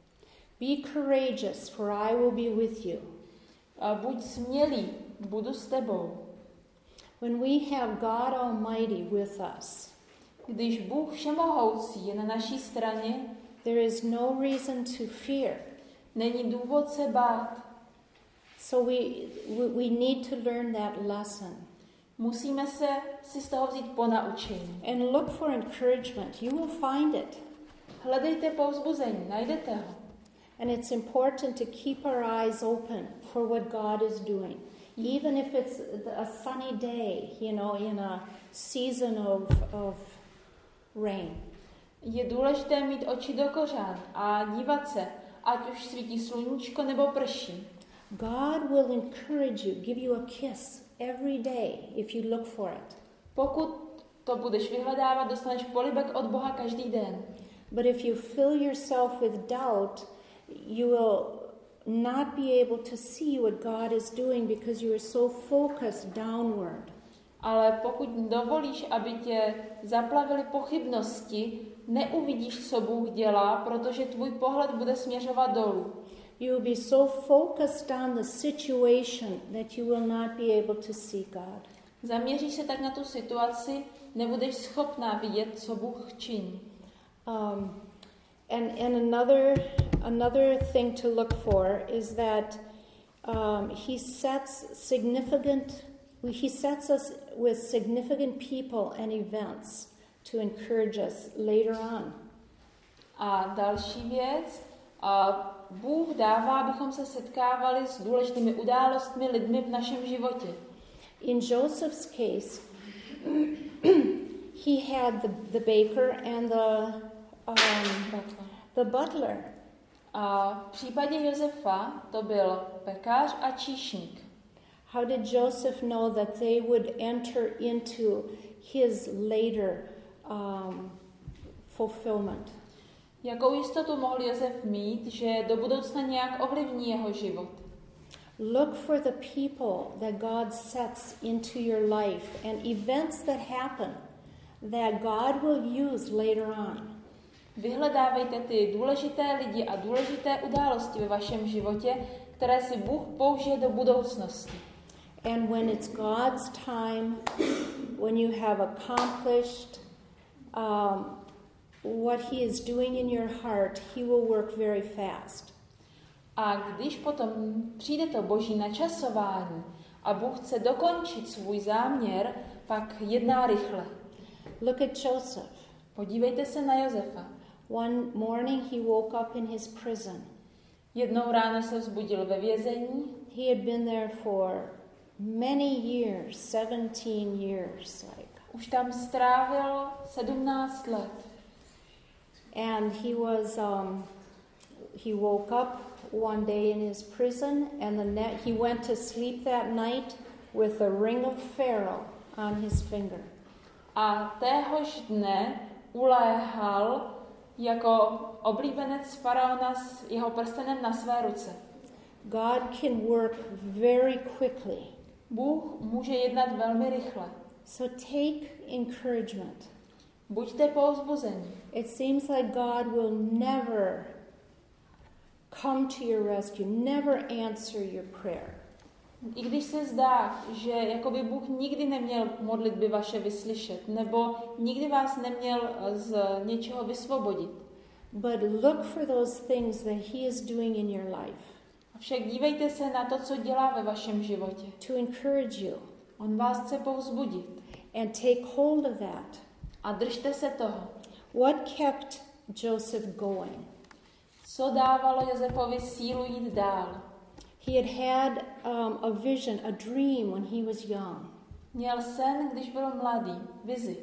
Be courageous, for I will be with you. Buď smělý, budu s tebou. When we have God Almighty with us, když Bůh všemohoucí je na naší straně, there is no reason to fear. Není důvod se bát. So we need to learn that lesson. Musíme si z toho vzít ponaučení. And look for encouragement. You will find it. Hledejte povzbuzení, najdete ho. And it's important to keep our eyes open for what God is doing. Even if it's a sunny day, in a season of rain. Je důležité mít oči do kořán a dívat se, ať už svítí sluníčko nebo prší. God will encourage you, give you a kiss every day if you look for it. Pokud to budeš vyhledávat, dostaneš polibek od Boha každý den. But if you fill yourself with doubt, you will not be able to see what God is doing because you are so focused downward. Ale pokud dovolíš, aby tě zaplavily pochybnosti, neuvidíš, co Bůh dělá, protože tvůj pohled bude směřovat dolů. You will be so focused on the situation that you will not be able to see God. Zaměříš se tak na tu situaci, nebudeš schopná vidět, co Bůh činí. And another thing to look for is that he sets us with significant people and events to encourage us later on. A další věc, Bůh dává, abychom se setkávali s důležitými událostmi, lidmi v našem životě. In Joseph's case, he had the baker and the butler. A v případě Josefa to byl pekař a číšník. How did Joseph know that they would enter into his later fulfillment? Jakou jistotu mohl Josef mít, že do budoucna nějak ovlivní jeho život? Look for the people that God sets into your life and events that happen that God will use later on. Vyhledávejte ty důležité lidi a důležité události ve vašem životě, které si Bůh použije do budoucnosti. And when it's God's time, when you have accomplished what he is doing in your heart, he will work very fast. A když potom přijde to boží načasování a Bůh chce dokončit svůj záměr, pak jedná rychle. Look at Joseph. Podívejte se na Josefa. One morning he woke up in his prison. Jednou ráno se vzbudil ve vězení. He had been there for many years, 17 years. Už tam strávil 17 let. And he woke up one day in his prison, and he went to sleep that night with a ring of Pharaoh on his finger. A téhož dne uléhal jako oblíbenec faraona s jeho prstenem na své ruce. God can work very quickly. Bůh může jednat velmi rychle. So take encouragement. Buďte povzbuzeni. It seems like God will never come to your rescue, never answer your prayer. I když se zdá, že jakoby Bůh nikdy neměl modlitby vaše vyslyšet, nebo nikdy vás neměl z něčeho vysvobodit. But look for those things that he is doing in your life. Avšak dívejte se na to, co dělá ve vašem životě. To encourage you. On vás chce povzbudit. And take hold of that. A držte se toho. What kept Joseph going? Co dávalo Josefovi sílu jít dál? He had a vision, a dream when he was young. Měl sen, když byl mladý, vizi.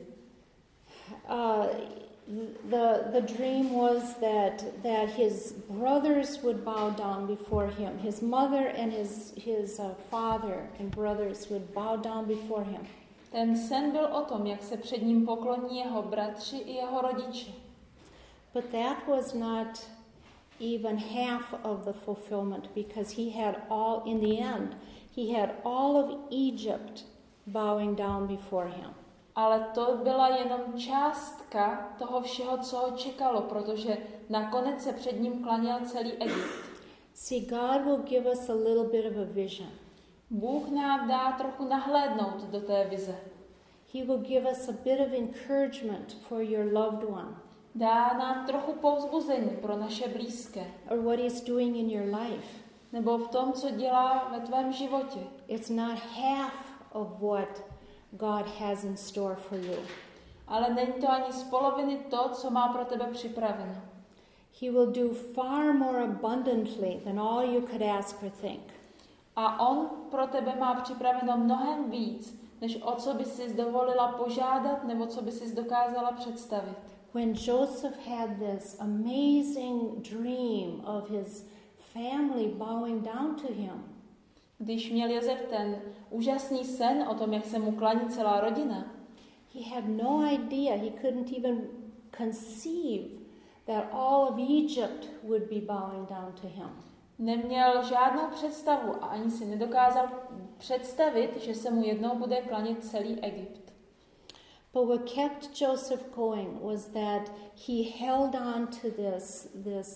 The dream was that his brothers would bow down before him. His mother and his father and brothers would bow down before him. Ten sen byl o tom, jak se před ním pokloní jeho bratři i jeho rodiče. But that was not even half of the fulfillment, because in the end, he had all of Egypt bowing down before him. Ale to byla jenom částka toho všeho, co ho čekalo, protože nakonec se před ním klaněl celý Egypt. See, God will give us a little bit of a vision. Bůh nám dá trochu nahlédnout do té vize. He will give us a bit of encouragement for your loved one. Dá nám trochu povzbuzení pro naše blízké. Or what he's doing in your life. Nebo v tom, co dělá ve tvém životě. It's not half of what God has in store for you. Ale není to ani z poloviny to, co má pro tebe připraveno. He will do far more abundantly than all you could ask or think. A on pro tebe má připraveno mnohem víc, než o co by si dovolila požádat, nebo co by si dokázala představit. When Joseph had this amazing dream of his family bowing down to him, když měl Josef ten úžasný sen o tom, jak se mu klaní celá rodina, he had no idea, he couldn't even conceive that all of Egypt would be bowing down to him. Neměl žádnou představu a ani si nedokázal představit, že se mu jednou bude klanět celý Egypt. But what kept Joseph going was that he held on to this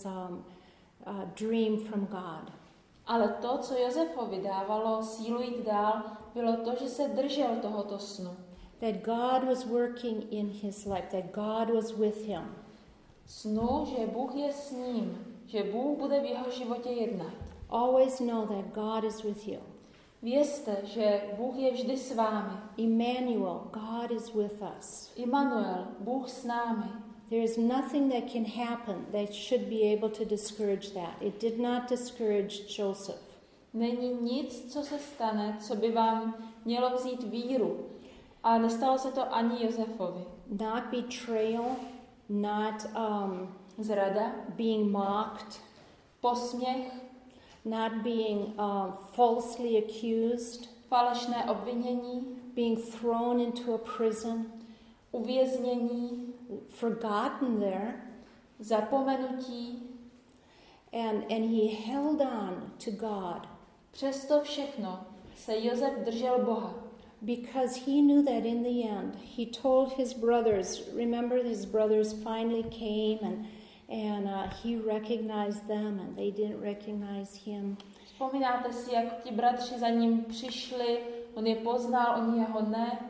dream from God. Ale to, co Josefovi dávalo sílu jít dál, bylo to, že se držel tohoto snu. That God was working in his life, that God was with him. Snu, že Bůh je s ním, že Bůh bude v jeho životě jednat. Always know that God is with you. Vězte, že Bůh je vždy s vámi. Emmanuel, God is with us. Immanuel, Bůh s námi. There is nothing that can happen that should be able to discourage that. It did not discourage Joseph. Není nic, co se stane, co by vám mělo vzít víru. A nestalo se to ani Josefovi. Not betrayal, not zrada, being mocked, posměch, not being falsely accused, falešné obvinění, being thrown into a prison, uvěznění, forgotten there, zapomenutí. And he held on to God. Přesto všechno se Josef držel Boha. Because he knew that in the end, he told his brothers, remember his brothers finally came and he recognized them and they didn't recognize him. Vzpomínáte si, jak ti bratři za ním přišli, on je poznal, oni jeho ne.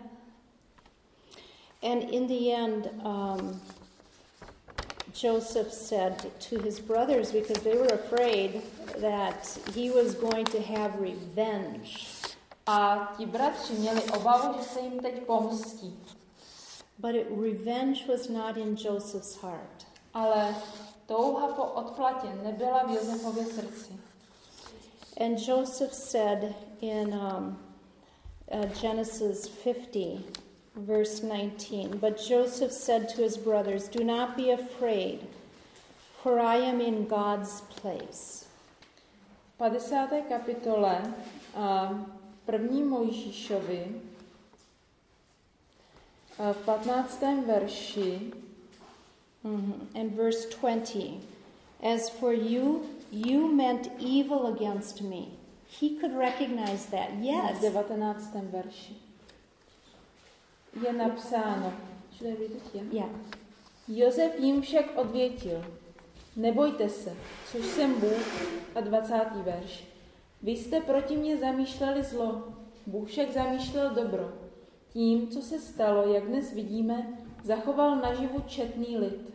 And in the end, Joseph said to his brothers, because they were afraid that he was going to have revenge. A ti bratři měli obavu, že se jim teď pomstí. But revenge was not in Joseph's heart. Ale touha po odplatě nebyla v Josefově srdci. And Joseph said in Genesis 50, verse 19, but Joseph said to his brothers, do not be afraid, for I am in God's place. V 50. kapitole 1. Mojžíšovi v 15. verši and verse 20, as for you, you meant evil against me. He could recognize that. Yes. V 19. verši je napsáno, yeah. Josef jim však odvětil, nebojte se, což jsem Bůh, a 20. verš. Vy jste proti mně zamýšleli zlo, Bůh však zamýšlel dobro. Tím, co se stalo, jak dnes vidíme, zachoval naživu četný lid.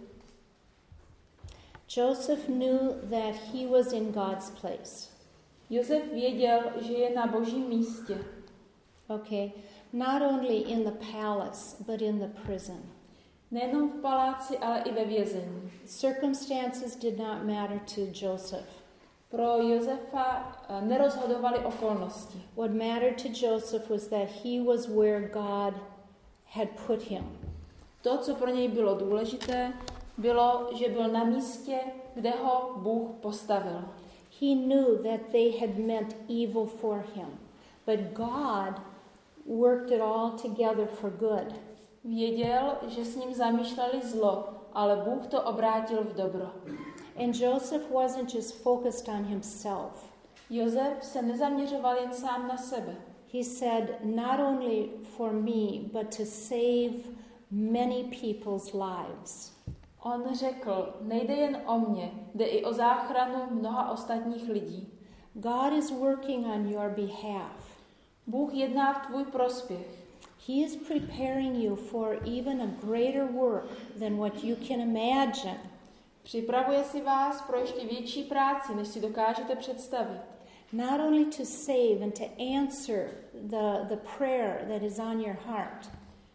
Joseph knew that he was in God's place. Josef věděl, že je na Božím místě. Okay, not only in the palace, but in the prison. Nejenom v paláci, ale i ve vězení. Circumstances did not matter to Joseph. Pro Josefa nerozhodovaly okolnosti. What mattered to Joseph was that he was where God had put him. To, co pro něj bylo důležité, bylo, že byl na místě, kde ho Bůh postavil. He knew that they had meant evil for him, but God worked it all together for good. Věděl, že s ním zamýšleli zlo, ale Bůh to obrátil v dobro. And Joseph wasn't just focused on himself. Josef se nezaměřoval jen sám na sebe. He said, not only for me, but to save many people's lives. On řekl, nejde jen o mě, jde i o záchranu mnoha ostatních lidí. God is working on your behalf. Bůh jedná v tvůj prospěch. He is preparing you for even a greater work than what you can imagine. Připravuje si vás pro ještě větší práci, než si dokážete představit. Not only to save and to answer the prayer that is on your heart.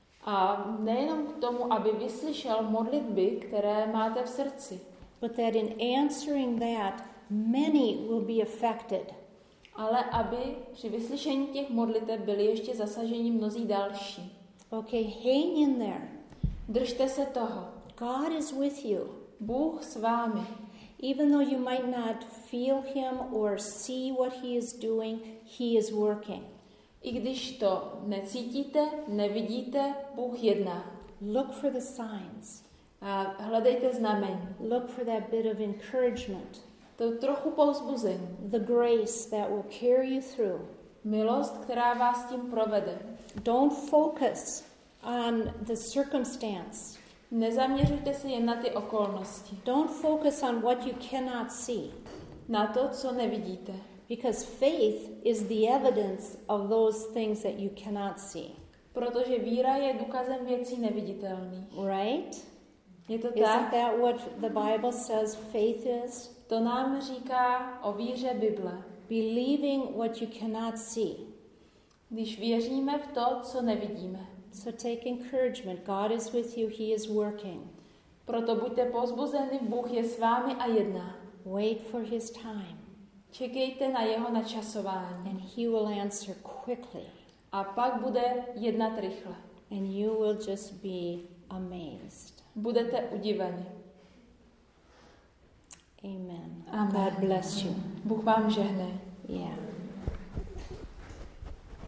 A nejenom k tomu, aby vyslyšel modlitby, které máte v srdci. But that in answering that, many will be affected. Ale aby při vyslyšení těch modliteb byli ještě zasaženi mnozí další. Okay, hang in there. Držte se toho. God is with you. Bůh s vámi. Even though you might not feel him or see what he is doing, he is working. I když to necítíte, nevidíte, Bůh jedná. Look for the signs. A hledejte znamení. Look for that bit of encouragement. To trochu povzbuzení. The grace that will carry you through. Milost, která vás tím provede. Don't focus on the circumstance. Nezaměřujte se jen na ty okolnosti. Don't focus on what you cannot see. Na to, co nevidíte. Because faith is the evidence of those things that you cannot see. Protože víra je důkazem věcí neviditelných. Right? Je to Isn't tak? that what the Bible says faith is? To nám říká o víře Bible. Believing what you cannot see. Když věříme v to, co nevidíme. So take encouragement. God is with you. He is working. Proto buďte povzbuzeni, Bůh je s vámi a jedná. Wait for his time. Čekejte na jeho načasování. And he will answer quickly. A pak bude jednat rychle. And you will just be amazed. Budete udiveni. Amen. Amen. God bless you. Bůh vám žehne. Yeah.